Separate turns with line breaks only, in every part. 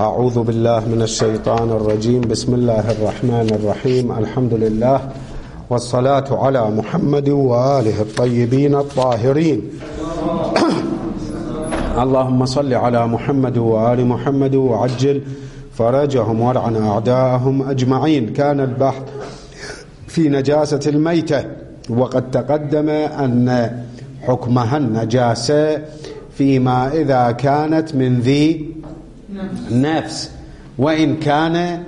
أعوذ بالله من الشيطان الرجيم. بسم الله الرحمن الرحيم. الحمد لله والصلاة على محمد وآله الطيبين الطاهرين. اللهم صل على محمد وآل محمد وعجل فرجهم ولعن أعداءهم أجمعين. كان البحث في نجاسة الميتة، وقد تقدم أن حكمها النجاسة فيما إذا كانت من ذي نفس، وإن كان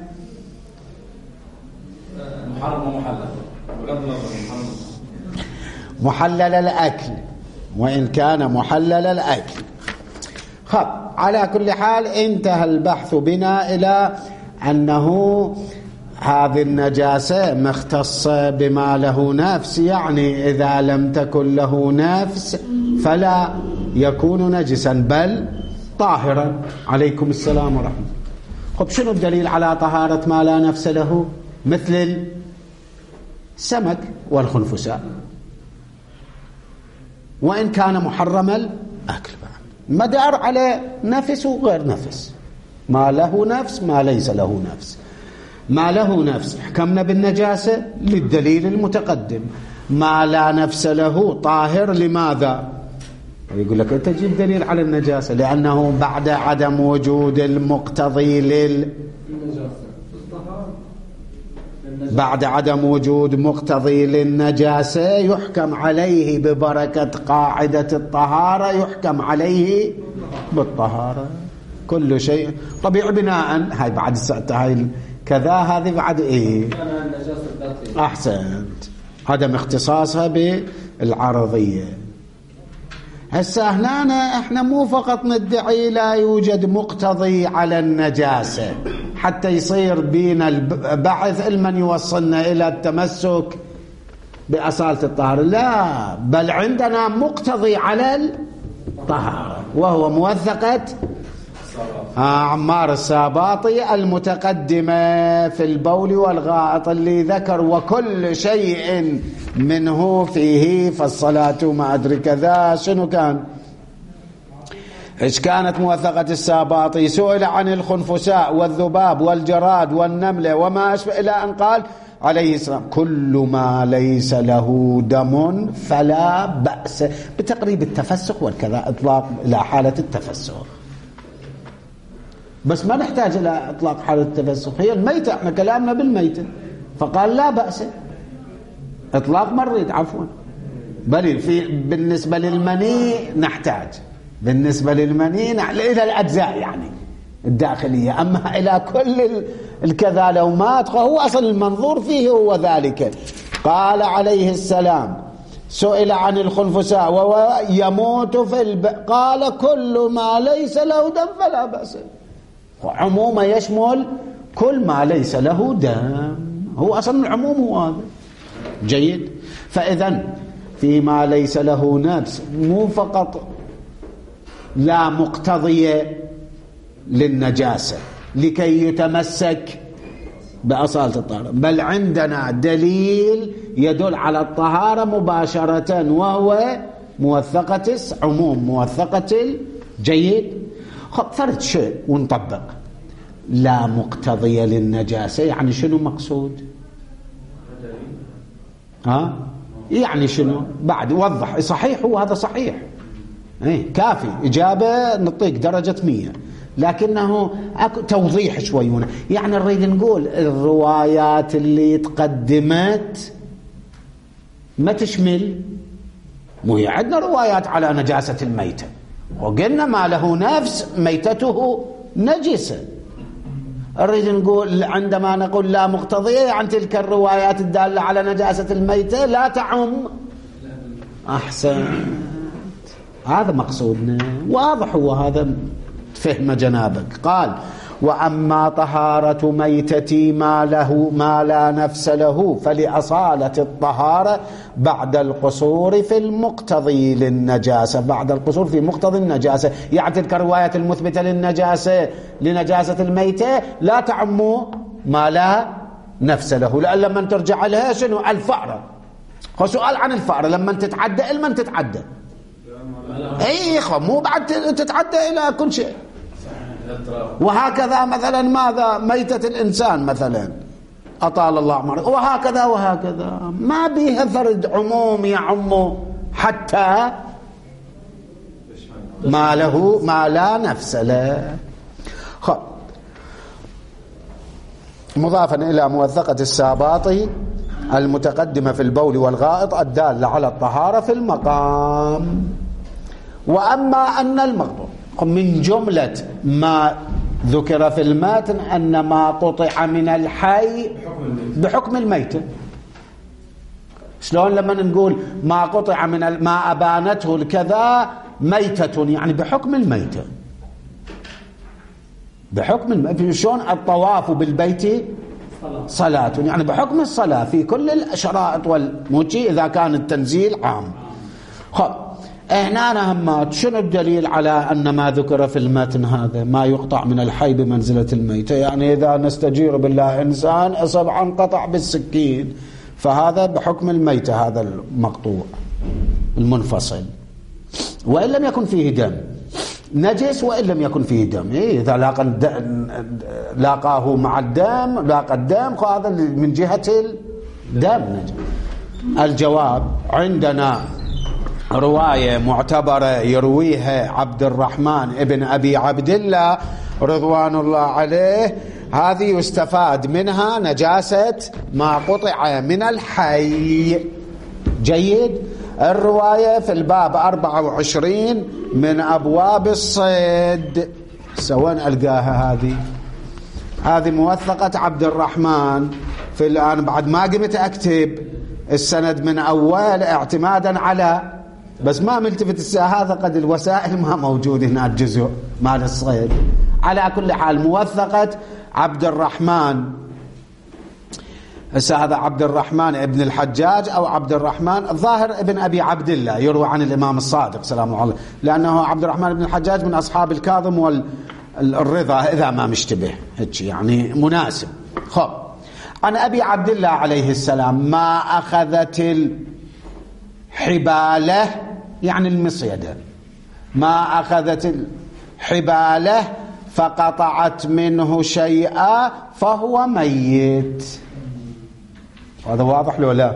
محلل الأكل، وإن كان محلل الأكل. خب، على كل حال انتهى البحث بنا إلى أنه هذه النجاسة مختصة بما له نفس، يعني إذا لم تكن له نفس فلا يكون نجسا بل طاهرا. عليكم السلام ورحمة الله. خب، شنو الدليل على طهارة ما لا نفس له؟ مثل السمك والخنفساء، وإن كان محرم الأكل، مدار على نفس وغير نفس، ما له نفس ما ليس له نفس. ما له نفس حكمنا بالنجاسة للدليل المتقدم، ما لا نفس له طاهر. لماذا؟ يقول لك أنت تجيب دليل على النجاسة لأنه بعد عدم وجود المقتضي بعد عدم وجود مقتضي للنجاسة يحكم عليه ببركة قاعدة الطهارة، يحكم عليه بالطهارة. كل شيء طبيعي بناء. هاي بعد هاي كذا، هذه بعد إيه؟ أحسنت، عدم اختصاصها بالعرضية. هسه هنا احنا مو فقط ندعي لا يوجد مقتضي على النجاسة حتى يصير بينا البحث المن يوصلنا إلى التمسك بأصالة الطهارة، لا، بل عندنا مقتضي على الطهارة، وهو موثقة عمار الساباطي المتقدمة في البول والغائط اللي ذكر وكل شيء منه فيه فالصلاة ما أدري كذا. شنو كان؟ إيش كانت موثقة الساباطي؟ سئل عن الخنفساء والذباب والجراد والنملة وما أشبه، إلى أن قال عليه السلام كل ما ليس له دم فلا بأس، بتقريب التفسخ والكذا، إطلاق إلى حالة التفسخ. بس ما نحتاج إلى إطلاق حالة التفسخ، هي الميتة، احنا كلامنا بالميتة، فقال لا بأس، إطلاق مريض عفوا. بل بالنسبة للمني نحتاج، بالنسبة للمني إلى الأجزاء يعني الداخلية، أما إلى كل الكذا لو مات فهو أصل المنظور فيه هو ذلك. قال عليه السلام سئل عن الخنفساء وهو يموت في قال كل ما ليس له دم فلا بأس، عموما يشمل كل ما ليس له دم، هو أصلا العموم هو هذا. جيد. فإذن فيما ليس له نفس مو فقط لا مقتضية للنجاسة لكي يتمسك بأصالة الطهارة، بل عندنا دليل يدل على الطهارة مباشرة، وهو موثقة عموم، موثقة جيد. فرد شيء ونطبق لا مقتضية للنجاسة، يعني شنو مقصود؟ يعني شنو؟ بعد وضح. صحيح، هو هذا صحيح، كافي إجابة نطيق درجة 100، لكنه توضيح شوي هنا. يعني نريد نقول الروايات اللي تقدمت ما تشمل، مو هي عندنا روايات على نجاسة الميتة وقلنا ما له نفس ميتته نجسة. نريد نقول عندما نقول لا مقتضية يعني تلك الروايات الدالة على نجاسة الميتة لا تعم. أحسن، هذا مقصودنا، واضح هو هذا فهم جنابك. قال وأما طهارة ميتتي ما لا نفس له فلأصالة الطهارة بعد القصور في المقتضي للنجاسة، بعد القصور في مقتضي النجاسة، يعني تلك الروايات المثبتة لنجاسة الميتة لا تعم ما لا نفس له، لأن لما ترجع لها شنو؟ الفأرة. سؤال عن الفأرة لما تتعدى المن تتعدى، اي مو بعد تتعدى الى كل شيء. وهكذا مثلا ماذا ميتة الإنسان مثلا أطال الله عمره، وهكذا وهكذا، ما بيها فرد عموم يعم حتى ما له ما لا نفس له. مضافا إلى موثقة الساباطي المتقدمة في البول والغائط الدالة على الطهارة في المقام. وأما أن المقطوع من جملة ما ذكر في الماتن أن ما قطع من الحي بحكم الميتة. شلون لما نقول ما قطع من ما أبانته الكذا ميتة، يعني بحكم الميتة، بحكم شلون الطواف بالبيت صلاة، يعني بحكم الصلاة في كل الشرائط والموجي إذا كان التنزيل عام. هنا همات شنو الدليل على أن ما ذكر في المتن هذا ما يقطع من الحي بمنزلة الميتة؟ يعني إذا نستجير بالله إنسان أصاب عن قطع بالسكين فهذا بحكم الميتة، هذا المقطوع المنفصل، وإن لم يكن فيه دم نجس، وإن لم يكن فيه دم إذا لاقاه مع الدم لاقى الدم هذا من جهة الدم نجس. الجواب عندنا رواية معتبرة يرويها عبد الرحمن ابن أبي عبد الله رضوان الله عليه، هذه يستفاد منها نجاسة ما قطع من الحي. جيد. الرواية في الباب 24 من أبواب الصيد، سواء ألقاها هذه موثقة عبد الرحمن. في الآن بعد ما قمت أكتب السند من أول اعتمادا على، بس ما ملتفت هذا قد الوسائل ما موجود هنا الجزء مال الصيد. على كل حال موثقة عبد الرحمن، هذا عبد الرحمن ابن الحجاج أو عبد الرحمن الظاهر ابن أبي عبد الله، يروى عن الإمام الصادق سلام الله عليه، لأنه عبد الرحمن بن الحجاج من أصحاب الكاظم والرضا إذا ما مشتبه هيك، يعني مناسب. خب عن أبي عبد الله عليه السلام ما أخذت الحبالة يعني المصيدة، ما أخذت الحبالة فقطعت منه شيئا فهو ميت. هذا واضح لو لا؟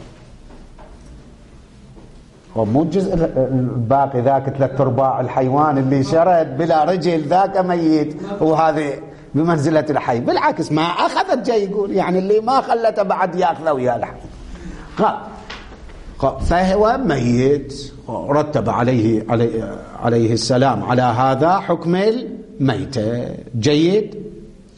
ومو الجزء الباقي ذاك 3/4 الحيوان اللي شرد بلا رجل ذاك ميت، وهذا بمنزلة الحي. بالعكس ما أخذت جاي يقول يعني اللي ما خلته بعد يأخذه ويا الحي. فهو ميت، رتب عليه السلام على هذا حكم الميتة. جيد.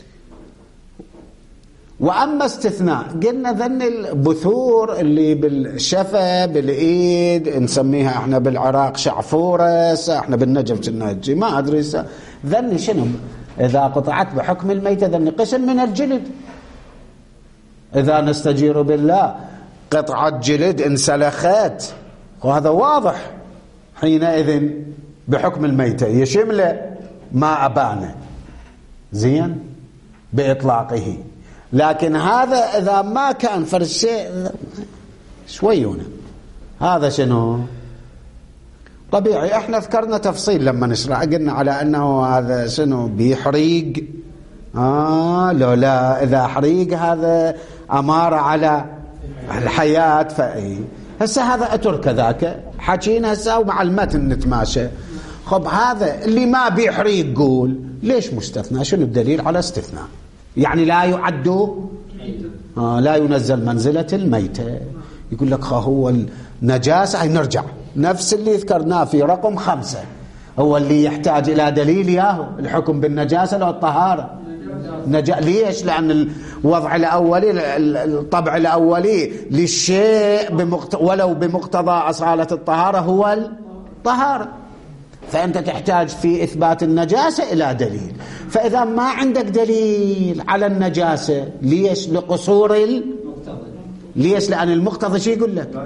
وأما استثناء قلنا ذن البثور اللي بالشفة بالإيد نسميها احنا بالعراق شعفورة، احنا بالنجف النجي ما أدري ذن شنو إذا قطعت بحكم الميتة ذن قسم من الجلد، إذا نستجير بالله قطعة جلد انسلخت وهذا واضح حينئذ بحكم الميتة يشمل ما أبانه زين بإطلاقه. لكن هذا إذا ما كان فرشيء شويونه هذا شنو طبيعي. احنا ذكرنا تفصيل لما نشرح قلنا على أنه هذا شنو بيحريق لو لا إذا حريق هذا أمارة على الحياة فأي. هسه هذا أترك ذاك حكينا هسه ومع المتن نتماشى. خب هذا اللي ما بيحريق قول ليش مستثنى؟ شنو الدليل على استثناء؟ يعني لا يعد لا ينزل منزلة الميتة. يقول لك هو النجاسة نرجع نفس اللي ذكرناه في رقم 5 هو اللي يحتاج إلى دليل ياهو الحكم بالنجاسة لو الطهارة ليش؟ لأن الوضع الأولي الطبع الأولي للشيء ولو بمقتضى أصالة الطهارة هو الطهارة، فأنت تحتاج في إثبات النجاسة إلى دليل. فإذا ما عندك دليل على النجاسة ليش؟ لقصور ليش؟ لأن المقتضى شي يقول لك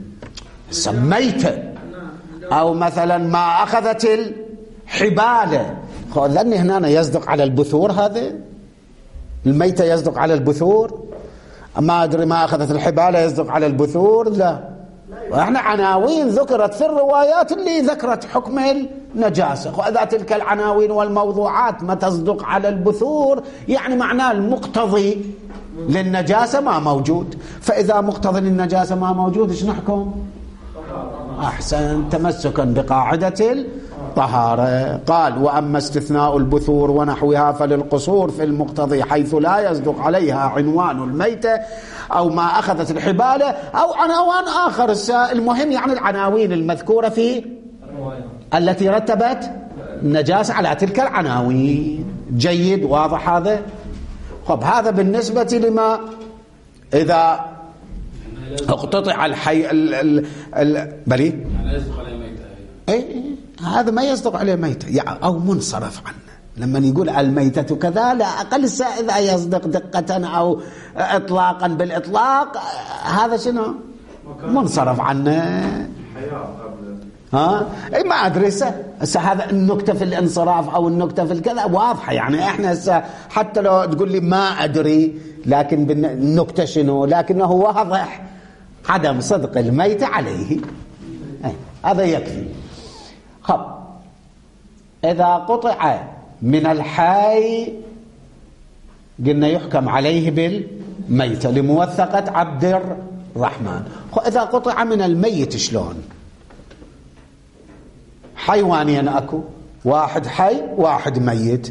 سميته أو مثلا ما أخذت الحبالة. لأن هنا يصدق على البثور، هذا الميتة يصدق على البثور، ما أدري ما أخذت الحبالة يصدق على البثور لا وإحنا عناوين ذكرت في الروايات اللي ذكرت حكم النجاسة، وإذا تلك العناوين والموضوعات ما تصدق على البثور يعني معناه المقتضي للنجاسة ما موجود. فإذا مقتضي للنجاسة ما موجود إيش نحكم؟ أحسن، تمسكا بقاعدة الطهارة. قال: وأما استثناء البثور ونحوها فللقصور في المقتضي حيث لا يصدق عليها عنوان الميتة أو ما أخذت الحبالة أو عنوان آخر. المهم يعني العناوين المذكورة في التي رتبت النجاسة على تلك العناوين. جيد، واضح هذا؟ خب، هذا بالنسبة لما إذا اقتطع الحي بلي هذا ما يصدق عليه ميتة يعني أو منصرف عنه. لما يقول الميتة كذا لا أقل إذا يصدق دقة أو إطلاقا بالإطلاق هذا شنو منصرف عنه. ما أدري هذا النكتة في الانصراف أو النكتة في الكذا واضحة يعني. إحنا حتى لو تقول لي ما أدري لكن النكتة شنو، لكنه واضح عدم صدق الميت عليه. هذا يكفي. خب، إذا قطع من الحي قلنا يحكم عليه بالميتة لموثقة عبد الرحمن. إذا قطع من الميت شلون؟ حيوانين أكو، واحد حي واحد ميت.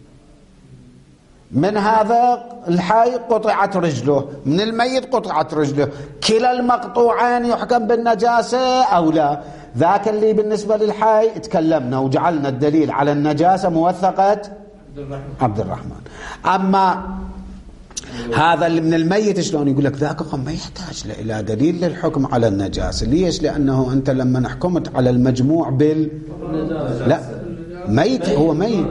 من هذا الحي قطعت رجله، من الميت قطعت رجله، كلا المقطوعين يحكم بالنجاسة أو لا؟ ذاك اللي بالنسبة للحي تكلمنا وجعلنا الدليل على النجاسة موثقة عبد الرحمن. أما هذا اللي من الميت شلون؟ يقول لك ذاك ما يحتاج إلى دليل للحكم على النجاسة. ليش؟ لأنه أنت لما حكمت على المجموع لا ميت هو ميت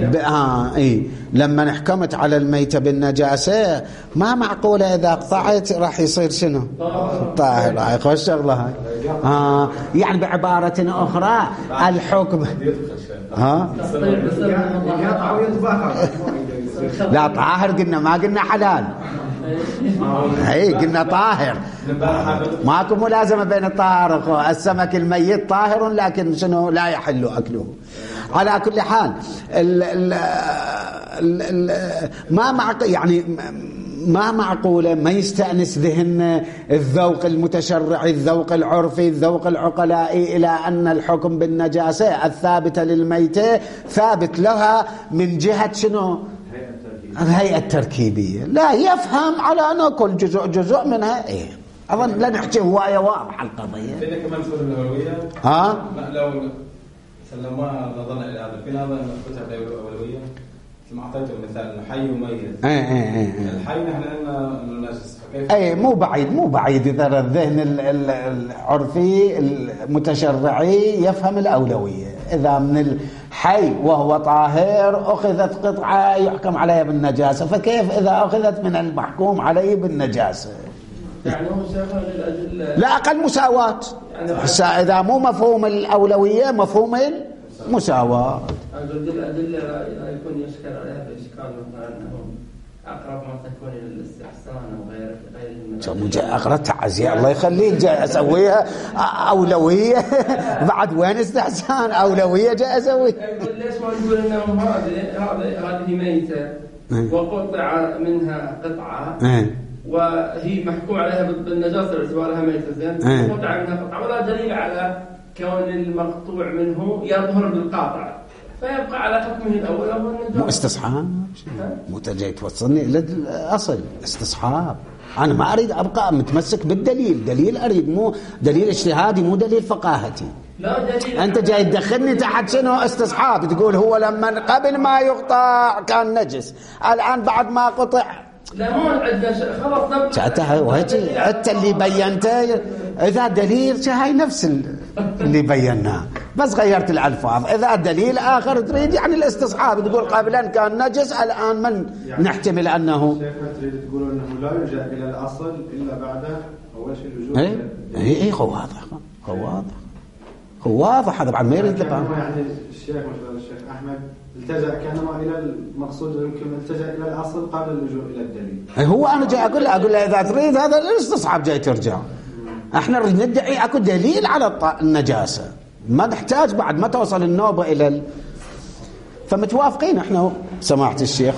لما حكمت على الميت بالنجاسة ما معقولة إذا قطعت راح يصير شنو؟ طاهر. راح يخش شغلة هاي. يعني بعبارة أخرى الحكم لا طاهر قلنا، ما قلنا حلال. قلنا طاهر، ماكو ملازمة بين الطاهر. السمك الميت طاهر لكن شنو لا يحل أكله. على كل حال ما معقولة ما يستأنس ذهن الذوق المتشرعي، الذوق العرفي، الذوق العقلائي إلى أن الحكم بالنجاسة الثابتة للميتة ثابت لها من جهة شنو؟ الهيئة التركيبية. لا يفهم على أنه كل جزء منها. أظن لا نحكي هواية واضحة القضية.
فينا كمان سؤال الأولوية. لو سلمنا نظرنا إلى هذا الفيلم هذا نفتح الأولوية مثل ما أعطيته مثال إنه حي وميت. الحي نحن قلنا إنه نجس، فكيف؟
مو بعيد إذا الذهن العرفي المتشرعي يفهم الأولوية. إذا من الحي وهو طاهر أخذت قطعة يحكم عليها بالنجاسة، فكيف إذا أخذت من المحكوم عليه بالنجاسة؟
يعني هو مساواة للأدلة،
لا أقل مساواة. إذا مو مفهوم الأولوية مفهوم المساواة.
الأدلة لا يكون يشكل عليها بإشكال مثلا أنه أقرب ما تكون إلى الاستحسان أو غير
أقرب تعزية الله يخليك جاي أسويها أولوية بعد وين استحسان؟ أولوية جاي أسويها.
ليش ما نقول إنه هذه ميتة وقطع منها قطعة وهي محكوم عليها بالنجاسة باعتبارها ميتة زين، وقطع منها قطعة ولا دليل على كون المقطوع منه يظهر بالقاطع، فيبقى على حكمه الأول أو النجاسة.
مو استصحاب، مو تجي توصلني إلى الأصل استصحاب. أنا ما أريد أبقى متمسك بالدليل، دليل أريد مو دليل اجتهادي، مو دليل فقاهتي.
لا دليل.
أنت جاي تدخلني تحت شنو استصحاب، تقول هو لما قبل ما يقطع كان نجس، الآن بعد ما قطع
لا مو عندنا خلاص
ساعتها وهجي أنت اللي بينته. إذا دليل هاي نفس اللي بيناه بس غيرت الألفاظ. إذا دليل آخر تريد يعني الاستصحاب، تقول قبلا كان نجس الآن من نحتمل أنه
تريد تقولوا أنه لا يرجع إلى الأصل إلا بعده أول شيء اللزوم.
هو واضح هو واضح هذا بعد ما يريد
يعني الشيخ مثلا الشيخ أحمد التجأ كانما إلى المقصود، يمكن التجأ إلى الأصل قبل اللجوء إلى الدليل.
هو أنا جاي أقول له إذا تريد هذا الاستصحاب جاي ترجع. احنا ندعي اكو دليل على النجاسة، ما نحتاج بعد ما توصل النوبة إلى فمتوافقين احنا سماحة الشيخ.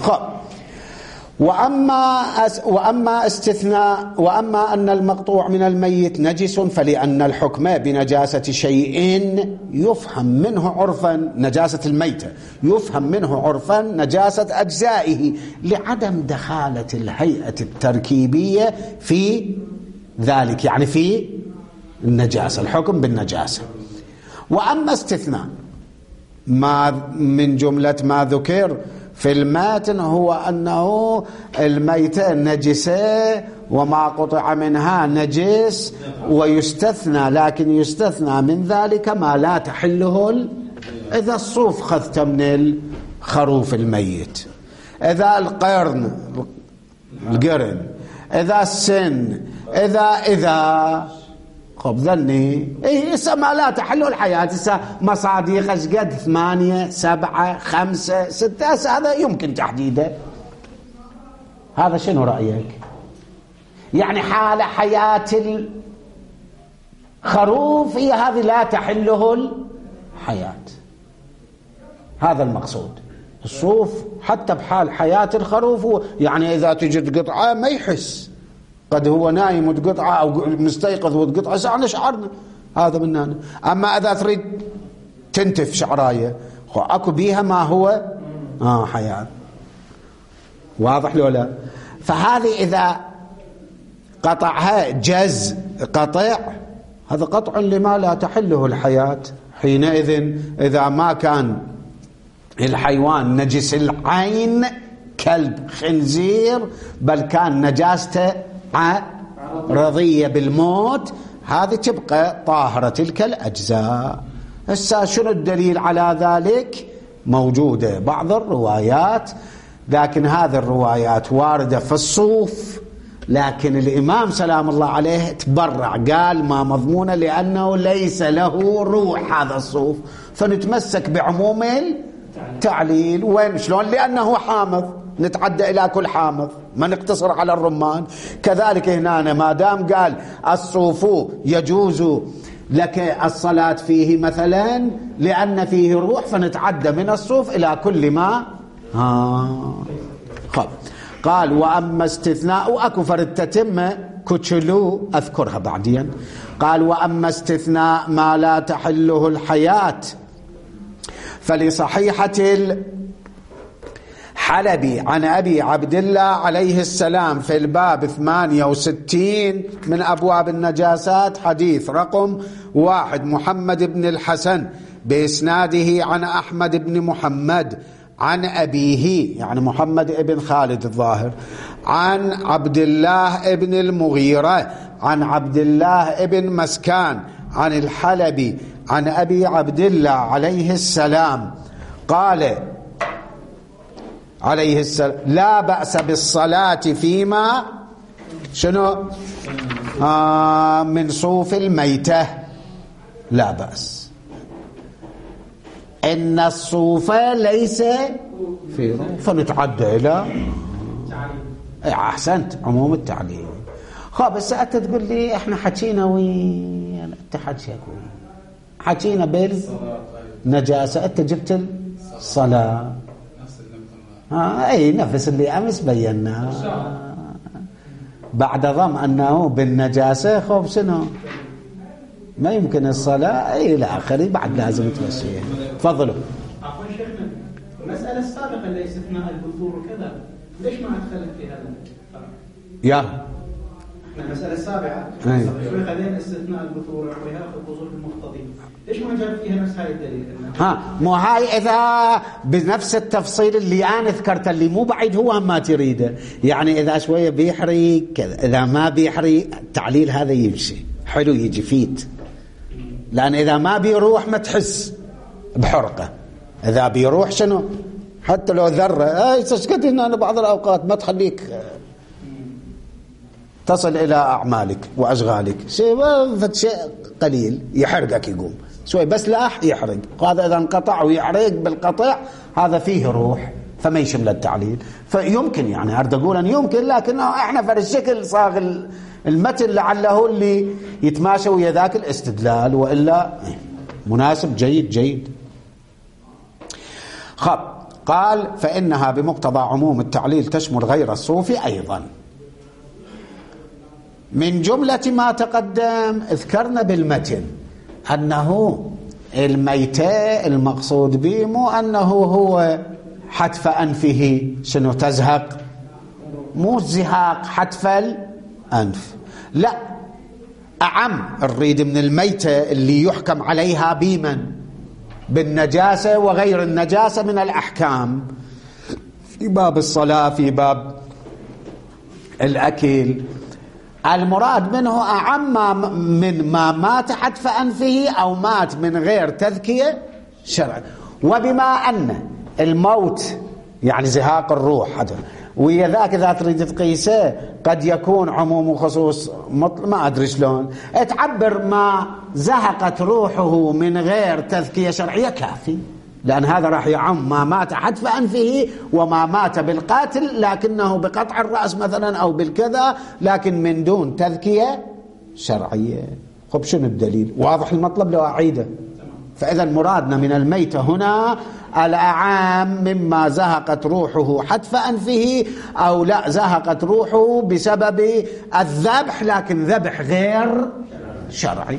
وأما استثناء وأما أن المقطوع من الميت نجس فلأن الحكم بنجاسة شيء يفهم منه عرفا، نجاسة الميتة يفهم منه عرفا نجاسة أجزائه لعدم دخالة الهيئة التركيبية في ذلك، يعني في النجاسة، الحكم بالنجاسة. وأما استثناء ما من جملة ما ذكر في الماتن هو أنه الميتة نجسة وما قطع منها نجس، ويستثنى، لكن يستثنى من ذلك ما لا تحله إذا الصوف خذته من الخروف الميت، إذا القرن إذا السن، إذا خب ذني إسا ما لا تحله الحياة. إسا مصاديق قد 8 7 5 6 هذا يمكن تحديده. هذا شنو رأيك؟ يعني حال حياة الخروف هي هذه لا تحله الحياة، هذا المقصود. الصوف حتى بحال حياة الخروف يعني إذا تجد قطعة ما يحس، قد هو نايم وتقطعه أو مستيقظ وتقطعه ساعة شعرنا هذا مننا. أما إذا تريد تنتف شعراية أكو بيها ما هو حياة، واضح لو لا؟ فهذه إذا قطعها جز قطع، هذا قطع لما لا تحله الحياة. حينئذ إذا ما كان الحيوان نجس العين كلب خنزير بل كان نجاسته رضية بالموت، هذه تبقى طاهرة تلك الأجزاء. هسه شنو الدليل على ذلك؟ موجودة بعض الروايات، لكن هذه الروايات واردة في الصوف، لكن الإمام سلام الله عليه تبرع قال ما مضمونة لأنه ليس له روح هذا الصوف، فنتمسك بعموم التعليل. وين شلون؟ لأنه حامض، نتعدى إلى كل حامض، ما نقتصر على الرمان. كذلك هنا ما دام قال الصوف يجوز لك الصلاة فيه مثلا لأن فيه روح، فنتعدى من الصوف إلى كل ما قال. وأما استثناء وأكو فرد تتمة كتشلو أذكرها بعدين. قال وأما استثناء ما لا تحله الحياة فلصحيحة حلبي عن أبي عبد الله عليه السلام في الباب 68 من أبواب النجاسات حديث رقم 1 محمد بن الحسن بإسناده عن أحمد بن محمد عن أبيه يعني محمد بن خالد الظاهر عن عبد الله بن المغيرة عن عبد الله بن مسكان عن الحلبي عن أبي عبد الله عليه السلام قال عليه السلام لا بأس بالصلاة فيما شنو من صوف الميتة، لا بأس. إن الصوف ليس في روح فنتعدى إلى أحسنت عموم التعليل. بس أنت تقول لي إحنا حكينا وين حكينا بالنجاسة، أنت جبت الصلاة أي نفس اللي أمس بينا بعد ضم أنه بالنجاسة خوف شنو ما يمكن الصلاة إلى آخره، بعد لازم تمشيه. تفضلوا.
عفوا شيخنا، المسألة السابقة اللي استثناء البثور وكذا ليش ما أدخلت في هذا؟
يا
احنا المسألة السابعة شوي خلينا استثناء البثور وياخذ بظروف المقتضي، ليش ما جاب فيها نفس هاي الدليل؟
مو هاي إذا بنفس التفصيل اللي أنا ذكرته اللي مو بعيد هو ما تريده، يعني إذا شوية بيحرق كذا، إذا ما بيحرق التعليل هذا يمشي حلو يجي فيت، لأن إذا ما بيروح ما تحس بحرقة، إذا بيروح شنو حتى لو ذرة سكت هنا بعض الأوقات ما تخليك تصل إلى أعمالك وأشغالك، شيء قليل يحرقك يقوم شوي بس لاح يحرق، هذا إذا انقطع ويحرق بالقطع هذا فيه روح فما يشمل التعليل. فيمكن يعني أريد أقول أن يمكن، لكن إحنا في الشكل صاغ المتن لعله اللي يتماشى ويا ذاك الاستدلال، وإلا مناسب جيد. قال فإنها بمقتضى عموم التعليل تشمل غير الصوفي أيضا. من جملة ما تقدم ذكرنا بالمتن أنه الميتة المقصود به مو أنه هو حتف أنفه شنو تزهق، مو الزهاق حتف الأنف، لا، أعم نريد من الميتة اللي يحكم عليها بمن بالنجاسة وغير النجاسة من الأحكام في باب الصلاة، في باب الأكل. المراد منه أعم من ما مات حتف أنفه أو مات من غير تذكية شرعا. وبما أن الموت يعني زهاق الروح هذا، ويا ذاك إذا تريد تقيسه قد يكون عموم وخصوص ما أدري شلون تعبر، ما زهقت روحه من غير تذكية شرعية كافي، لأن هذا راح يعم ما مات حتف أنفه وما مات بالقاتل لكنه بقطع الرأس مثلا أو بالكذا، لكن من دون تذكية شرعية. خب شنو الدليل؟ واضح المطلب لو أعيده. فإذا مرادنا من الميتة هنا الأعام مما زهقت روحه حتف أنفه أو لا زهقت روحه بسبب الذبح، لكن ذبح غير شرعي.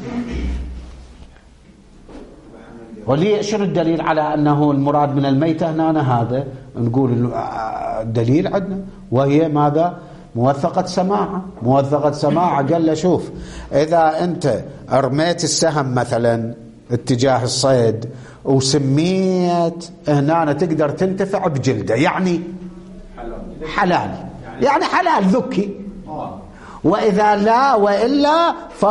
وليه شنو الدليل على أنه المراد من الميتة هنا؟ هذا نقول الدليل عندنا، وهي ماذا؟ موثقة سماعة. قال له شوف، إذا أنت رميت السهم مثلا اتجاه الصيد وسميت هنا تقدر تنتفع بجلده، يعني حلال، يعني حلال ذكي. وإذا لا وإلا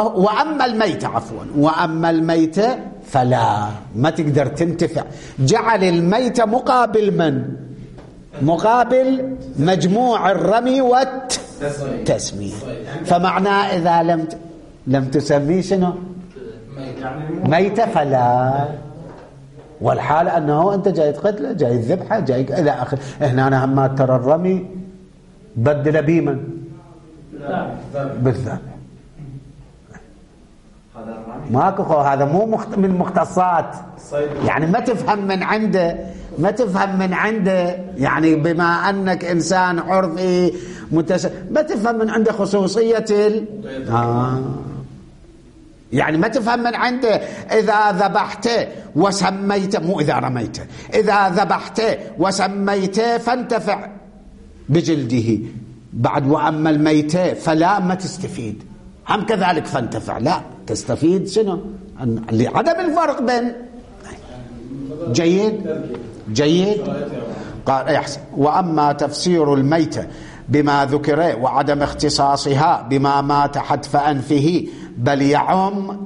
وأما الميتة فلا، ما تقدر تنتفع. جعل الميتة مقابل من؟ مقابل مجموع الرمي والتسمية. فمعناه إذا لم تسميه شنو؟ ميتة فلا. والحال أنه أنت جاي تقتله، جاي الذبحة، جاي إلى آخر. هنا أنا هم ترى الرمي بدل بيمن بالذبح، ماكو هذا مو من مختصات، يعني ما تفهم من عنده، يعني بما أنك إنسان عرفي ما تفهم من عنده خصوصية يعني ما تفهم من عنده إذا ذبحته وسميته، مو إذا رميته، إذا ذبحته وسميته فانتفع بجلده بعد، وأما الميتة فلا ما تستفيد، هم كذلك فانتفع لا تستفيد شنو؟ لعدم الفرق بين. جيد. قال يحسن. وأما تفسير الميتة بما ذكر وعدم اختصاصها بما مات حتف أنفه بل يعم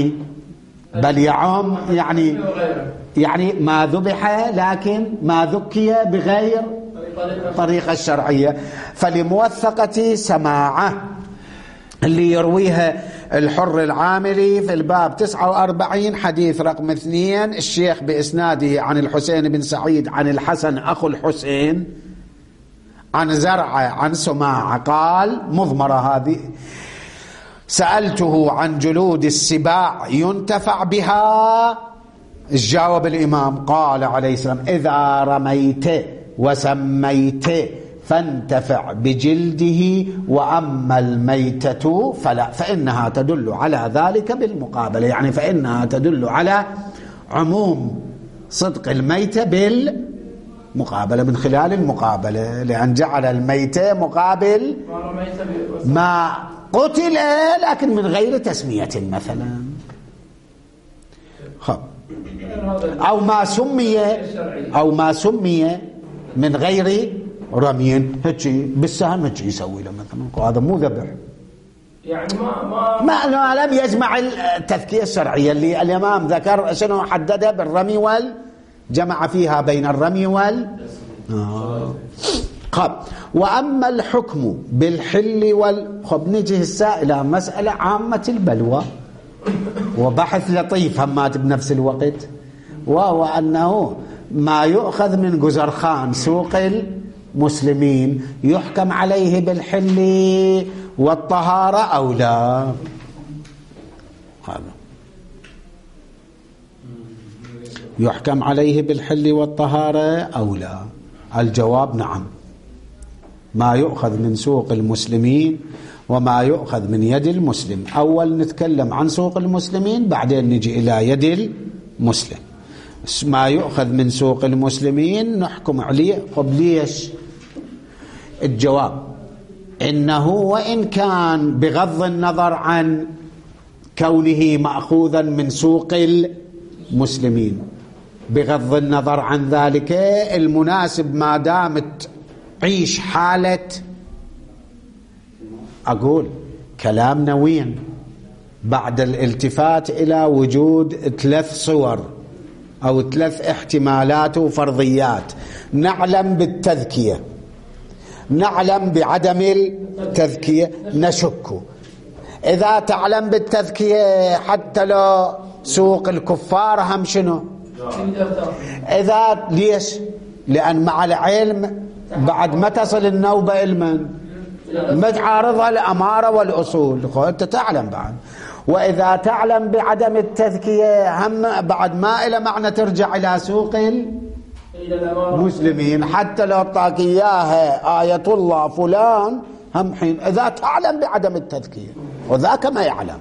يعني ما ذبح لكن ما ذكي بغير طريقة الشرعية، فلموثقة سماعة اللي يرويها الحر العاملي في الباب 49 حديث رقم 2، الشيخ بإسناده عن الحسين بن سعيد عن الحسن أخو الحسين عن زرعة عن سماعة قال مضمرة هذه: سألته عن جلود السباع ينتفع بها؟ جاوب الإمام قال عليه السلام: إذا رميت وسميت فانتفع بجلده، وأما الميتة فلا، فإنها تدل على ذلك بالمقابلة، يعني فإنها تدل على عموم صدق الميتة بالمقابلة، من خلال المقابلة، لأن جعل الميتة مقابل ما قتل لكن من غير تسمية مثلا، أو ما سمي من غير رمي، هيك بالسهم هيك يسوي له مثلا، هذا مو ذبح،
يعني
ما لم يجمع التذكية الشرعية اللي الإمام ذكر شنو حددها بالرمي جمع فيها بين الرمي وأما الحكم بالحل خب نجي هسه إلى مسألة عامة البلوى وبحث لطيف همات بنفس الوقت، وهو أنه ما يؤخذ من جزرخان سوق المسلمين يحكم عليه بالحل والطهارة أو لا؟ هذا يحكم عليه بالحل والطهارة أو لا؟ الجواب نعم. ما يؤخذ من سوق المسلمين وما يؤخذ من يد المسلم. أول نتكلم عن سوق المسلمين بعدين نجي إلى يد المسلم. ما يؤخذ من سوق المسلمين نحكم عليه. قبل ليش؟ الجواب إنه وإن كان بغض النظر عن كونه مأخوذا من سوق المسلمين، بغض النظر عن ذلك المناسب ما دامت عيش حالة، أقول كلامنا وين؟ بعد الالتفات إلى وجود 3 صور أو 3 احتمالات وفرضيات. نعلم بالتذكية، نعلم بعدم التذكية، نشك. إذا تعلم بالتذكية حتى لو سوق الكفار هم شنو؟ إذا ليش؟ لأن مع العلم بعد ما تصل النوبة المن متعارضها الأمارة والأصول. أنت تعلم بعد. وإذا تعلم بعدم التذكية هم بعد ما إلى معنى ترجع إلى سوق المسلمين حتى لو طاق إياها آية الله فلان هم حين إذا تعلم بعدم التذكية، وذاك ما يعلم.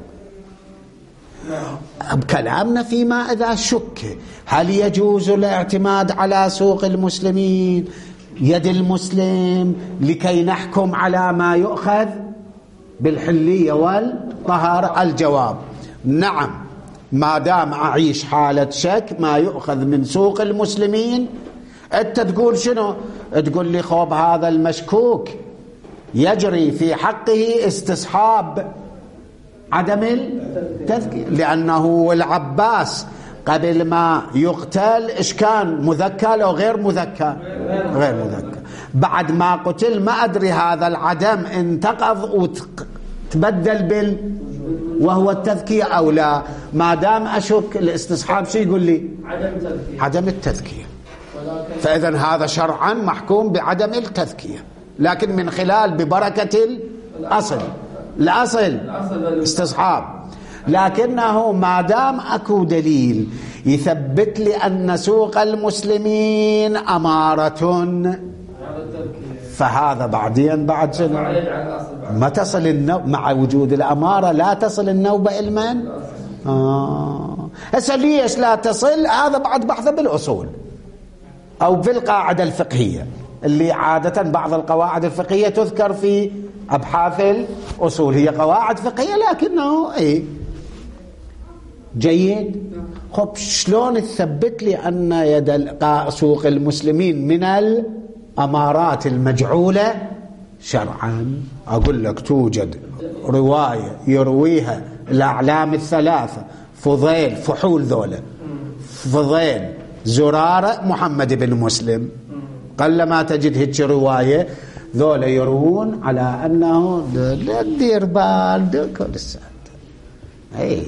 كلامنا فيما إذا شك هل يجوز الاعتماد على سوق المسلمين يد المسلم لكي نحكم على ما يؤخذ بالحلية والطهارة؟ الجواب نعم. ما دام أعيش حالة شك ما يؤخذ من سوق المسلمين. أنت تقول شنو؟ تقول لي خوب هذا المشكوك يجري في حقه استصحاب عدم التذكية، لأنه العباس قبل ما يقتل إيش كان؟ مذكى أو غير مذكى؟ غير مذكى. بعد ما قتل ما أدري هذا العدم انتقض وتبدل وهو التذكية أو لا. ما دام أشك الاستصحاب شو يقول لي؟ عدم التذكية. فإذن هذا شرعا محكوم بعدم التذكية، لكن من خلال ببركة الأصل استصحاب. لكنه ما دام أكو دليل يثبت لي أن سوق المسلمين أمارة، فهذا بعدين بعد سنة ما تصل النوبة مع وجود الأمارة، لا تصل النوبة المن. هسه ليش لا تصل؟ هذا بعد بحث بالأصول أو في القاعدة الفقهية، اللي عادة بعض القواعد الفقهية تذكر في أبحاث الأصول، هي قواعد فقهية لكنه جيد. خب شلون تثبت لي أن يد سوق المسلمين من الأمارات المجعولة شرعا؟ أقول لك توجد رواية يرويها الأعلام 3 فضيل فحول ذولا، فضيل زرارة محمد بن مسلم، قلما تجد هيك رواية ذولا يروون على أنه لا تدير بال كل السنة. أي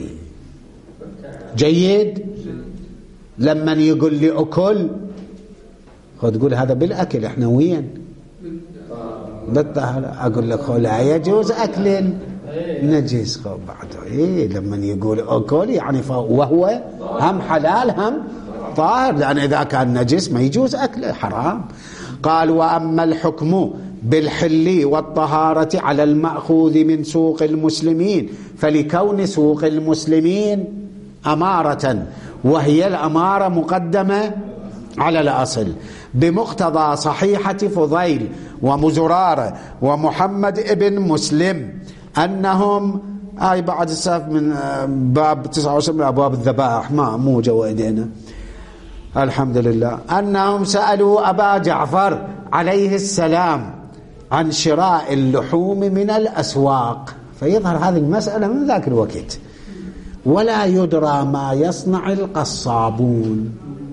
جيد. لما يقول لي أكل خد تقول هذا بالأكل إحنا وين بالطهر، أقول لك لا يجوز أكل نجس. خب بعده لما يقول أكل يعني وهو هم حلال هم طاهر، لأن إذا كان نجس ما يجوز أكله حرام. قال وأما الحكم بالحل والطهارة على المأخوذ من سوق المسلمين فلكون سوق المسلمين أمارة، وهي الأمارة مقدمة على الأصل بمقتضى صحيحة فضيل ومزرارة ومحمد ابن مسلم أنهم بعد الساف من باب 29 من أبواب الذبائح مو جوا إيدينا الحمد لله، أنهم سألوا أبا جعفر عليه السلام عن شراء اللحوم من الأسواق، فيظهر هذه المسألة من ذاك الوقت، ولا يدرى ما يصنع القصابون،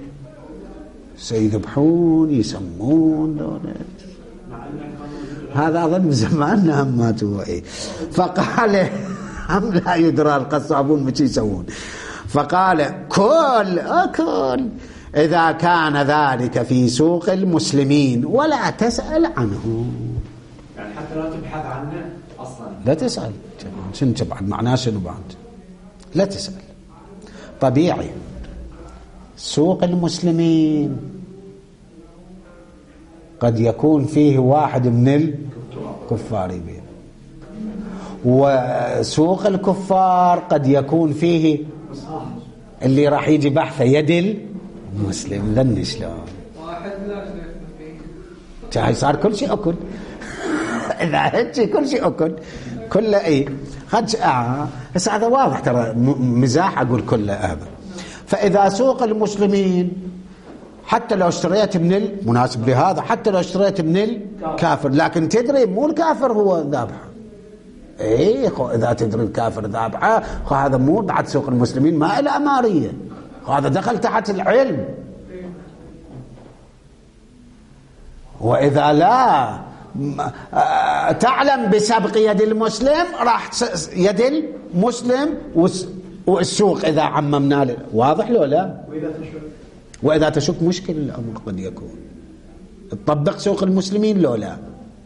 سيذبحون يسمون هذا أظن بزماننا هم ماتوا. فقال هم لا يدرى القصابون مش يسوون، فقال كل أكل إذا كان ذلك في سوق المسلمين ولا تسأل عنه.
يعني حتى لا تبحث عنه أصلا،
لا تسأل. شنو بعد معناه شنو بعد؟ لا تسأل. طبيعي سوق المسلمين قد يكون فيه واحد من الكفار يبيع، وسوق الكفار قد يكون فيه اللي راح يجي بحثه يد المسلم. ذن شلون
واحد لا
جاي صار كل شيء أكل. إذا هيك كل شيء أكل كله إيه خد بس هذا واضح ترى مزاح أقول كله هذا. فإذا سوق المسلمين حتى لو اشتريت من المناسب لهذا، حتى لو اشتريت من الكافر، لكن تدري مو الكافر هو ذابحه. ايه اذا تدري الكافر ذابحه هذا مو بعد سوق المسلمين، ما له اماريه، هذا دخل تحت العلم. واذا لا تعلم بسبق يد المسلم راح يد المسلم والسوق اذا عممنا له. واضح له لا؟ وإذا تشك مشكل الأمر قد يكون تطبق سوق المسلمين لو لا.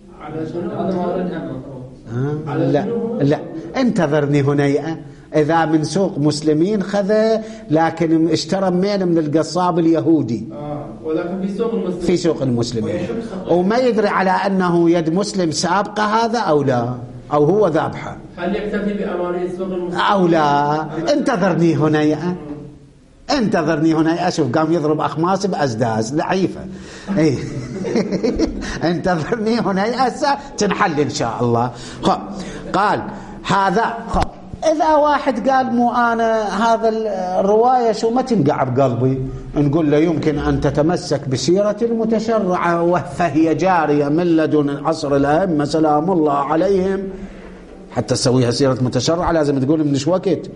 لا انتظرني هنا. إذا من سوق مسلمين خذ لكن اشترى من القصاب اليهودي
ولكن
في سوق المسلمين وما يدري على أنه يد مسلم سابقة هذا أو لا، أو هو ذابحة،
هل يكتفي بأمارية سوق المسلمين
أو لا؟ انتظرني هنا، انتظرني هنا. أشوف قام يضرب أخماس بأزداز ضعيفة. ايه انتظرني هنا هسه تنحل إن شاء الله. قال هذا إذا واحد قال مو أنا هذا الرواية شو ما تنقع بقلبي، نقول له يمكن أن تتمسك بسيرة المتشرعة فهي جارية من لدن عصر الأئمة سلام الله عليهم. حتى تسويها سيرة متشرعة لازم تقول من وقت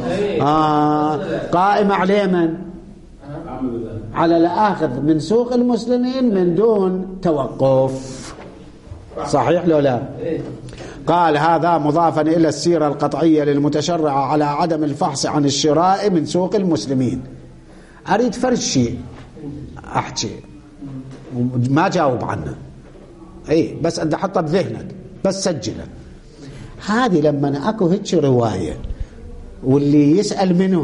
قائمة على من؟ على الآخذ من سوق المسلمين من دون توقف. صحيح لو لا؟ قال هذا مضافا إلى السيرة القطعية للمتشرعة على عدم الفحص عن الشراء من سوق المسلمين. أريد فرج شيء أحكي ما جاوب عنه، أي بس أنت حطه بذهنك بس سجله. هذه لما أكو هيك رواية واللي يسأل منه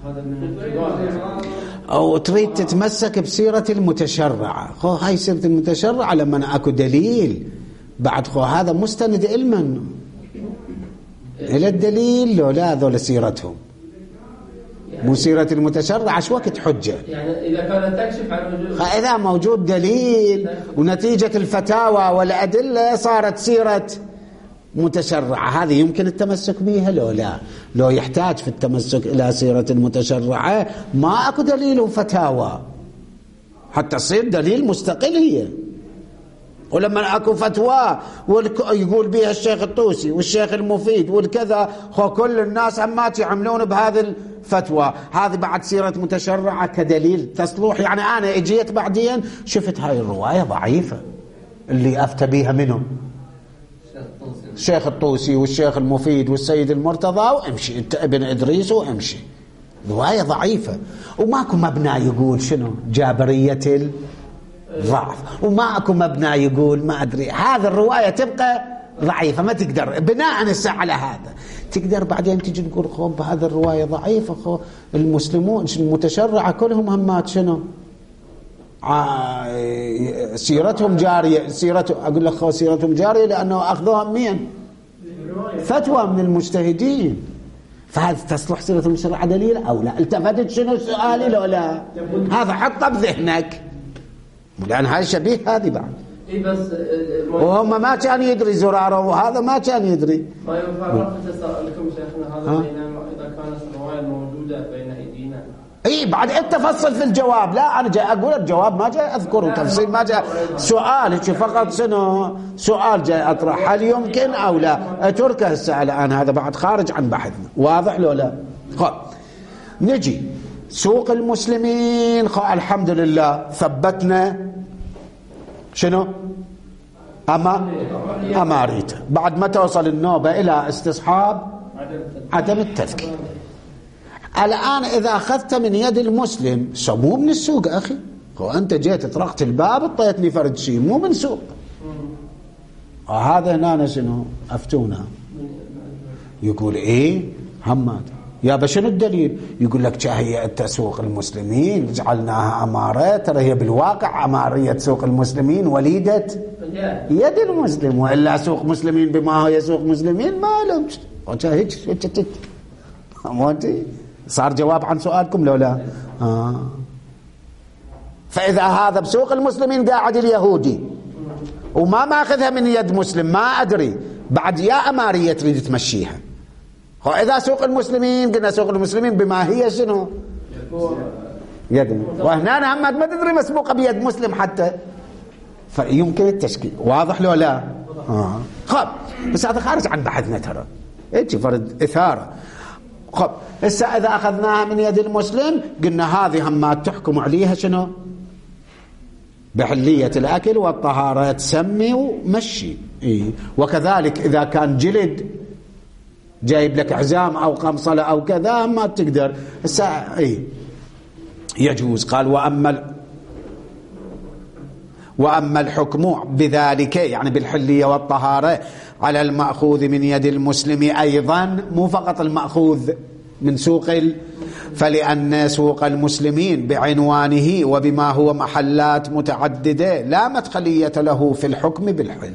أو تريد تتمسك بسيرة المتشرعة، هاي سيرة المتشرعة لما أكو دليل بعد هذا مستند علما إلى الدليل لو لا ذول سيرتهم مو سيرة المتشرعة شو وقت حجة.
يعني إذا كانت تكشف عن وجود،
إذا موجود دليل ونتيجة الفتاوى والأدلة صارت سيرة متشرعة، هذه يمكن التمسك بها لو لا؟ لو يحتاج في التمسك إلى سيرة المتشرعة ما أكو دليل وفتاوى حتى تصير دليل مستقل هي. ولما أكو فتوى يقول بها الشيخ الطوسي والشيخ المفيد والكذا كل الناس عمات يعملون بهذه الفتوى، هذه بعد سيرة متشرعة كدليل تصلح. يعني أنا اجيت بعدين شفت هاي الرواية ضعيفة اللي أفتى بها منهم الشيخ الطوسي والشيخ المفيد والسيد المرتضى وامشي ابن إدريس وامشي، رواية ضعيفة وماكو مبنى يقول شنو جابرية الضعف، وماكو مبنى يقول ما أدري. هذا الرواية تبقى ضعيفة ما تقدر بناء على هذا تقدر بعدين تيجي تقول خب هذا الرواية ضعيفة المسلمون المتشرعة كلهم همات شنو سيرتهم جارية. أقول لك سيرتهم جارية لأنه أخذوها مين؟ فتوى من المجتهدين. فهذا تصلح سيرة المتشرعة دليل أو لا؟ التفتت شنو سؤالي لو لا؟ هذا حطه بذهنك لأن هاي شبيه هذه بعد.
بس
وهم ما كان يدري زراره وهذا ما كان يدري.
طيب فرقت لكم شيخنا هذا بينما إذا كانت الرواية موجودة بين أيدينا.
اي بعد انت تفصل في الجواب. لا انا جاي اقول الجواب ما جاي اذكره تفصيل ما جاي سؤال فقط شنو سؤال جاي اطرح هل يمكن او لا. اتركه هسه الان هذا بعد خارج عن بحثنا. واضح لو لا؟ نجي سوق المسلمين الحمد لله ثبتنا شنو اماريته. بعد ما توصل النوبة الى استصحاب عدم التذكير الآن إذا أخذت من يد المسلم مو من السوق أخي، هو أنت جيت طرقت الباب اطيتني فرد شيء مو من سوق. هذا هنا شنو أفتونا؟ يقول إيه همات يا شنو الدليل؟ يقول لك هي تسوق المسلمين جعلناها أمارة، ترى هي بالواقع أمارية سوق المسلمين وليدة يد المسلم، وإلا سوق مسلمين بما هو يسوق مسلمين ما لهمش. صار جواب عن سؤالكم لو لا؟ فإذا هذا بسوق المسلمين قاعد اليهودي وما ماخذها من يد مسلم ما أدري بعد يا أمارية تريد تمشيها. وإذا سوق المسلمين قلنا سوق المسلمين بما هي شنو يد، وهنا محمد ما تدري مسبوقة بيد مسلم حتى، فيمكن التشكيل. واضح لو لا؟ خب بس هذا خارج عن بحثنا ترى، ايش فرد إثارة. خب هسه إذا أخذناها من يد المسلم قلنا هذه همات تحكم عليها شنو بحلية الأكل والطهارة، تسمي ومشي. وكذلك إذا كان جلد جايب لك عزام أو قمصلة أو كذا ما تقدر يجوز. قال وأما الحكم بذلك يعني بالحلية والطهارة على المأخوذ من يد المسلم أيضا، مو فقط المأخوذ من سوق فلأن سوق المسلمين بعنوانه وبما هو محلات متعددة لا مدخلية له في الحكم بالحل،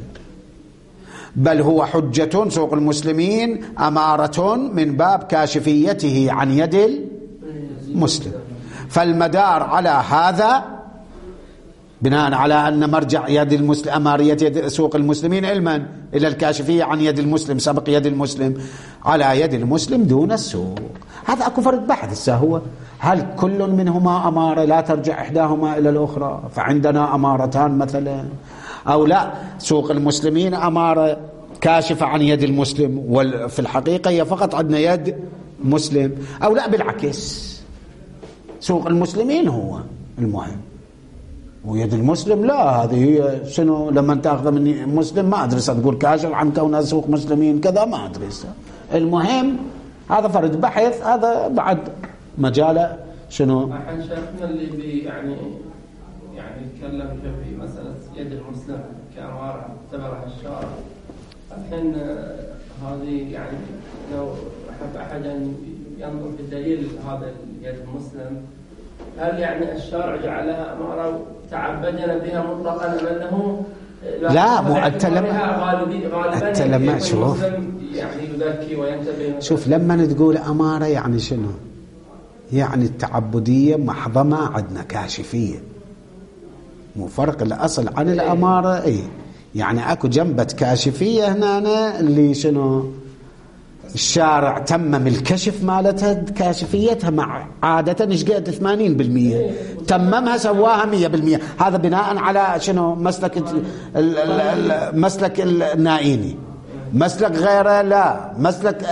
بل هو حجة. سوق المسلمين أمارة من باب كاشفيته عن يد المسلم، فالمدار على هذا بناء على أن مرجع يد المسلم أمارية يد سوق المسلمين علما إلى الكاشفية عن يد المسلم سبق يد المسلم على يد المسلم دون السوق. هذا أكو فرد بحث هو هل كل منهما أمارة لا ترجع إحداهما إلى الأخرى فعندنا أمارتان مثلا، أو لا سوق المسلمين أمارة كاشفة عن يد المسلم وفي الحقيقة هي فقط عندنا يد مسلم، أو لا بالعكس سوق المسلمين هو المهم ويد المسلم لا. هذه هي شنو لما تاخذ من مسلم ما أدري تقول كاشف عن كونها سوق مسلمين كذا ما أدري. المهم هذا فرد بحث، هذا بعد مجاله شنو.
الحين شيخنا اللي يعني يتكلم في مسألة يد المسلم كأمارة اعتبرها الشارع. الحين هذه يعني لو أحب أحد أن ينظر في الدليل هذا يد المسلم، هل يعني الشارع جعلها أمارة تعبدنا بها مطلقا أم أنه
لا مو أنت لما شوف
يعني يذكي وينتبه.
شوف لما تقول أمارة يعني شنو؟ يعني التعبدية محضة ما عندنا كاشفية، مو فرق الأصل عن الأمارة. يعني أكو جنبة كاشفية هنا اللي شنو الشارع تمم الكشف مالتها كاشفيتها مع عادة ايش قد 80% تممها سواها 100%. هذا بناء على شنو مسلك النائيني، مسلك غيره لا مسلك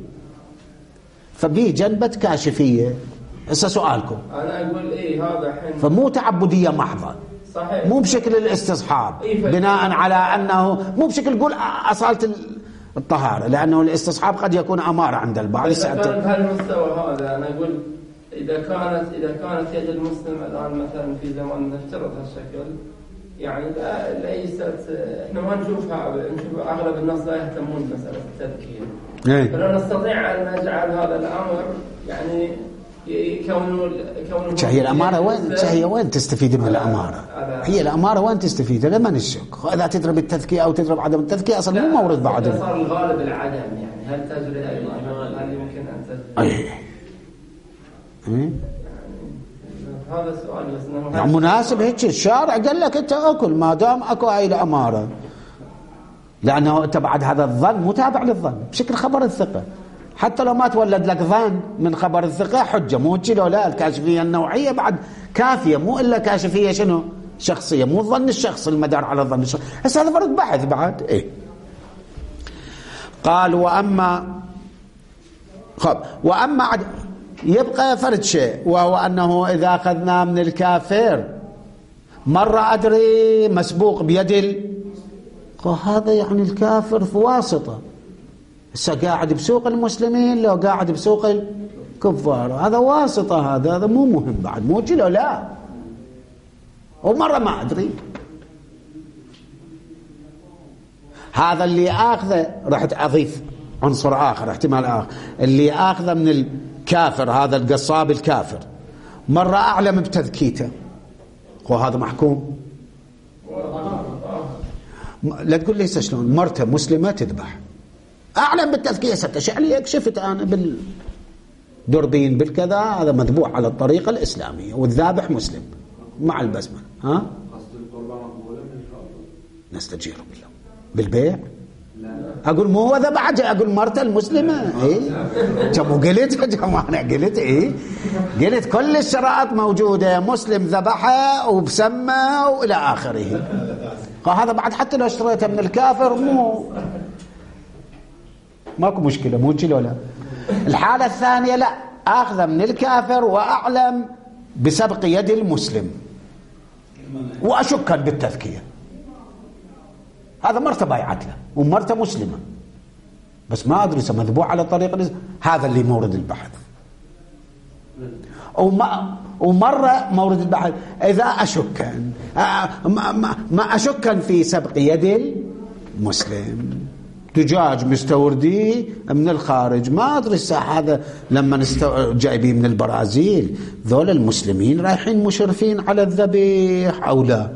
فبيه جنبة كاشفية. هسه سؤالكم
أنا أقول هذا حين
فمو تعبدية محضة
صحيح،
مو بشكل الاستصحاب بناء على أنه مو بشكل نقول أصالة الطهارة، لأنه الاستصحاب قد يكون أمارة عند البعض.
إذا كان بهالمستوى هذا أنا أقول إذا كانت يد المسلم الآن مثلا في زمان نفترض هالشكل يعني ليست إحنا ما نشوف أغلب الناس لا يهتمون بمسألة التذكير، فلا نستطيع أن نجعل هذا الأمر يعني كونه
هي الأمارة وين تستفيد من الأمارة؟ هي الأمارة وين تستفيد؟ لما نشك إذا تضرب التذكية أو تضرب عدم التذكية أصلا مو مورد بعد.
صار الغالب العدم يعني هل تجري هل يمكن أن تجري؟ هذا سؤال بس
يعني مناسب هيك الشارع قال لك أنت أكل ما دام أكو هاي الأمارة، لأنه أنت بعد هذا الظن متابع للظن بشكل خبر الثقة، حتى لو ما تولد لك ظن من خبر الثقة حجة مو لو لا. الكاشفية النوعية بعد كافية، مو إلا كاشفية شنو شخصية، مو ظن الشخص المدار على ظن الشخص. بس هذا فرق بحث بعد قال وأما يبقى فرد شيء، وهو أنه إذا أخذنا من الكافر مرة أدري مسبوق بيد هذا يعني الكافر في واسطة. هسه قاعد بسوق المسلمين لو قاعد بسوق كفار، هذا واسطة، هذا مو مهم بعد، مو كذا لا. ومرة ما أدري هذا اللي آخذه، رحت أضيف عنصر آخر، احتمال آخر، اللي آخذه من الكافر، هذا القصاب الكافر، مرة أعلم بتذكيته، وهذا محكوم. لا تقول لي شلون مرته مسلمة تذبح، أعلم بالتذكية، ستشعلي شفت أنا بالدربين بالكذا، هذا مذبوح على الطريقة الإسلامية والذابح مسلم مع البسمة. ها نستجير بالله بالبيع. أقول مو هذا بعد، أقول مرته المسلمة إيه جمو قلت أنا قلت إيه، قلت كل الشرائط موجودة، مسلم ذبحه وبسمه وإلى آخره. هذا بعد حتى لو اشتريته من الكافر ماكو مشكلة، مو كذا ولا. الحالة الثانية لا، أخذ من الكافر وأعلم بسبق يد المسلم وأشك بالتذكية، هذا مرته بايعت له ومرته مسلمة، بس ما أدري مذبوح على طريقة، هذا اللي مورد البحث. ومرة مورد البحث إذا أشك ما أشك في سبق يد المسلم، دجاج مستوردي من الخارج، ما أدري الساعة هذا لما جايبين من البرازيل، ذول المسلمين رايحين مشرفين على الذبيح أو لا،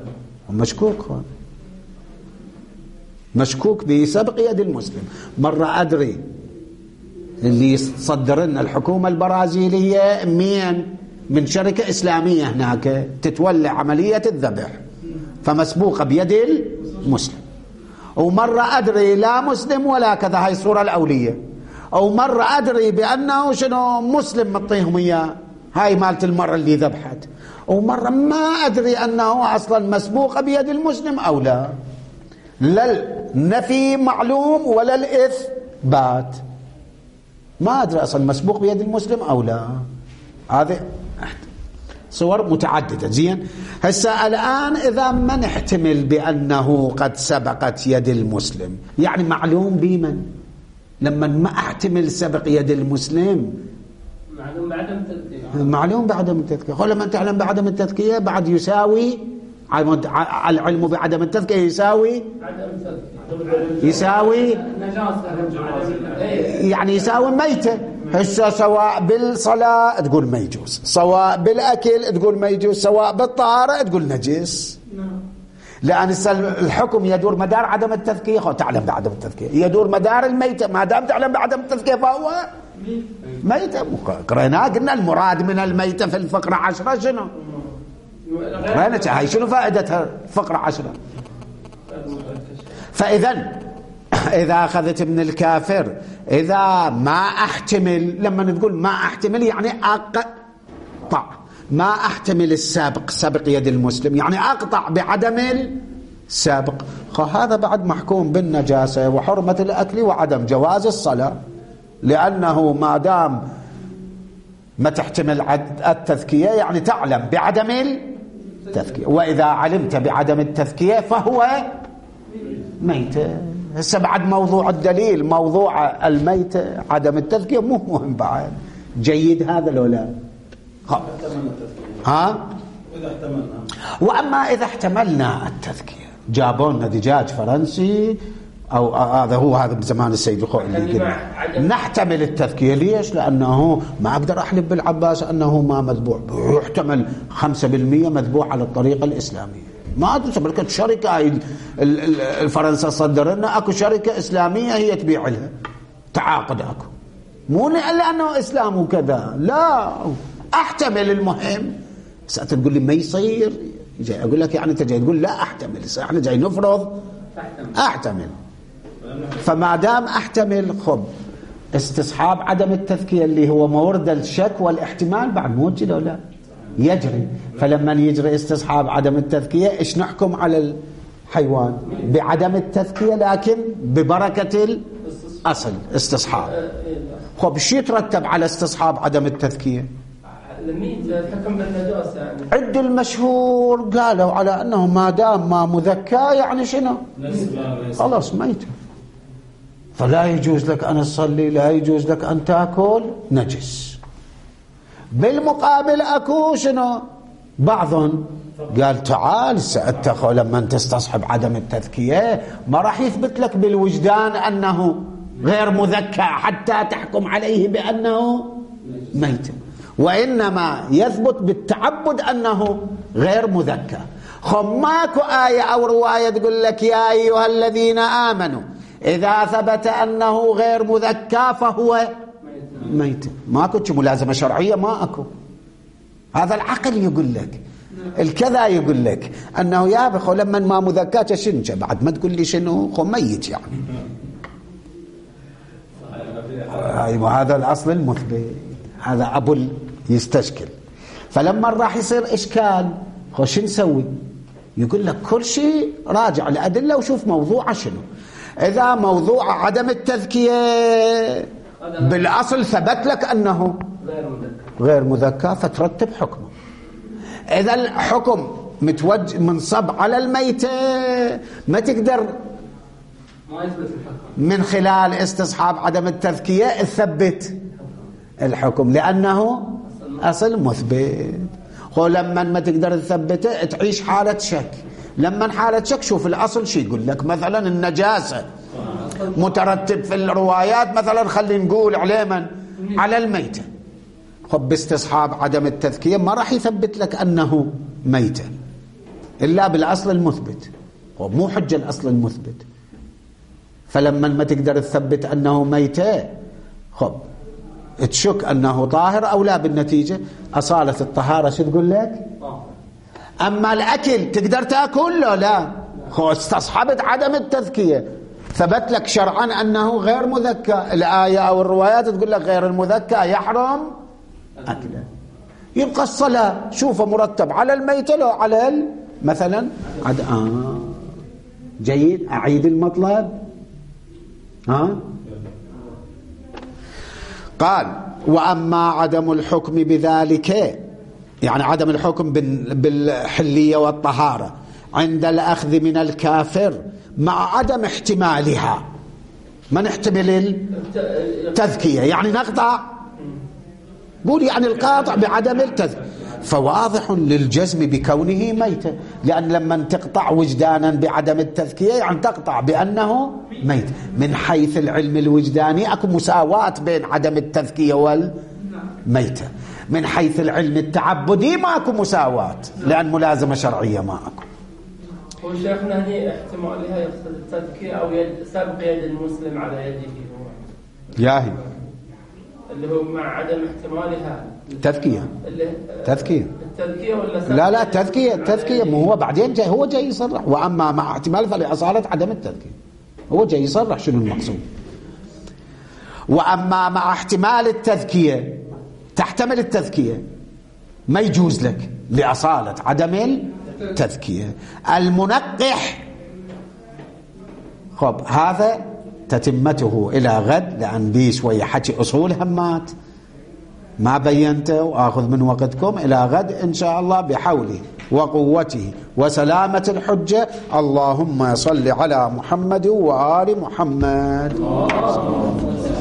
مشكوك بسبق يد المسلم. مرة أدري اللي صدر لنا الحكومة البرازيلية من شركة إسلامية هناك تتولى عملية الذبح، فمسبوقة بيد المسلم. ومرة أدري لا مسلم ولا كذا، هاي الصورة الأولية. أو مرة أدري بأنه شنو مسلم مطيهم إياه، هاي مالت المرة اللي ذبحت. ومرة ما أدري أنه أصلا مسبوقة بيد المسلم أو لا، لا النفي معلوم ولا الإثبات، ما أدري أصلا مسبوق بيد المسلم أو لا. هذه صور متعددة. زين، هسه الآن إذا ما نحتمل بأنه قد سبقت يد المسلم، يعني معلوم بمن؟ لما ما أحتمل سبق يد المسلم
معلوم بعدم التذكية،
معلوم بعدم التذكية. لما تعلم بعدم التذكية بعد يساوي العلم بعدم التذكية يساوي يعني يساوي ميتة. هسه سواء بالصلاة تقول ما يجوز، سواء بالأكل تقول ما يجوز، سواء بالطهارة تقول نجس، لأن الحكم يدور مدار عدم التذكية. تعلم بعدم التذكية يدور مدار الميتة، ما دام تعلم بعدم التذكية فهو ميتة. قرينا قلنا المراد من الميتة في الفقرة 10 شنو؟ قرينا هاي شنو فائدتها فقرة 10؟ إذا أخذت من الكافر، إذا ما أحتمل، لما نقول ما أحتمل يعني أقطع، ما أحتمل السابق سبق يد المسلم، يعني أقطع بعدم السابق، هذا بعد محكوم بالنجاسة وحرمة الأكل وعدم جواز الصلاة، لأنه ما دام ما تحتمل التذكية يعني تعلم بعدم التذكية، وإذا علمت بعدم التذكية فهو ميتة. هسه بعد موضوع الدليل، موضوع الميتة عدم التذكية مو مهم بعد. جيد هذا لو لا؟ وأما إذا احتملنا التذكية، جابوا لنا دجاج فرنسي أو هذا بزمان السيد الخوئي اللي قلنا نحتمل التذكية. ليش؟ لأنه ما أقدر أحلف بالعباس أنه ما مذبوح، يحتمل 5% مذبوح على الطريقة الإسلامية. ما أدري بلكت شركة الفرنسا صدر لنا أكو شركة إسلامية هي تبيع لها، تعاقد أكو، مو لأنه إسلام وكذا، لا أحتمل. المهم تقول لي ما يصير، جاي أقول لك يعني أنت جاي تقول لا أحتمل، إحنا جاي نفرض أحتمل. فما دام أحتمل خب استصحاب عدم التذكية اللي هو مورد الشك والاحتمال بعد مو كذا ولا يجري. فلما يجري استصحاب عدم التذكية إيش نحكم على الحيوان؟ بعدم التذكية لكن ببركة الأصل استصحاب. خب شو يترتب على استصحاب عدم التذكية؟
الحكم بالنجاسة يعني.
عد المشهور قالوا على أنه ما دام ما مذكى يعني شنو؟ خلاص ميت، فلا يجوز لك أن تصلي، لا يجوز لك أن تأكل، نجس. بالمقابل أكو شنو بعضهم قال تعال سأتخذ لما تستصحب عدم التذكية ما راح يثبت لك بالوجدان أنه غير مذكى حتى تحكم عليه بأنه ميت، وإنما يثبت بالتعبد أنه غير مذكى. ماكو آية أو رواية تقول لك يا أيها الذين آمنوا إذا ثبت أنه غير مذكى فهو ميت. ماكو ملازمة شرعية، ما أكو. هذا العقل يقول لك، الكذا يقول لك أنه يا بخو لما ما مذكاة شنجة بعد ما تقول لي شنو خو ميت يعني. أيوة هذا الأصل المثبت، هذا أبو يستشكل. فلما راح يصير إشكال خو شو نسوي؟ يقول لك كل شيء راجع الأدلة وشوف موضوع شنو. إذا موضوع عدم التذكية بالأصل ثبت لك أنه غير مذكى فترتب حكمه. إذا الحكم منصب على الميتة ما تقدر من خلال استصحاب عدم التذكية تثبت الحكم لأنه أصل مثبت. لما ما تقدر تثبته تعيش حالة شك. لما حالة شك شوف الأصل شي يقول لك. مثلا النجاسة مترتب في الروايات مثلا خلينا نقول عليه من على الميتة، باستصحاب عدم التذكية ما راح يثبت لك أنه ميتة إلا بالأصل المثبت، مو حجة الأصل المثبت. فلما ما تقدر تثبت أنه ميتة تشك أنه طاهر أو لا، بالنتيجة أصالة الطهارة شو تقول لك؟ أما الأكل تقدر تأكل لا استصحبت عدم التذكية ثبت لك شرعا أنه غير مذكى. الآية أو الروايات تقول لك غير المذكى يحرم أكله. يبقى الصلاة شوفه مرتب على الميت لو على مثلا جيد. أعيد المطلب. قال وأما عدم الحكم بذلك، يعني عدم الحكم بالحلية والطهارة عند الأخذ من الكافر مع عدم احتمالها. ما نحتمل التذكية يعني نقطع، قول يعني القاطع بعدم التذكية، فواضح للجزم بكونه ميتا، لأن لما تقطع وجدانا بعدم التذكية يعني تقطع بأنه ميت. من حيث العلم الوجداني أكو مساواة بين عدم التذكية والميتة. من حيث العلم التعبدي ما أكو مساواة لأن ملازمة شرعية ما أكو.
هو شيخنا هي احتمالها يقصد التذكية أو سبق يد المسلم على يده
ياهي
اللي هو مع عدم احتمالها
تذكية
التذكية ولا
لا التذكية مو هو بعدين هو جاي يصرح وأما مع احتمال فلأصالة عدم التذكية هو جاي يصرح شنو المقصود. وأما مع احتمال التذكية تحتمل التذكية ما يجوز لك لأصالة عدم التذكية. المنقح هذا تتمته إلى غد، لأن بي شوية حكي أصول همات ما بينته وآخذ من وقتكم. إلى غد إن شاء الله بحوله وقوته وسلامة الحجة. اللهم صل على محمد وآل محمد.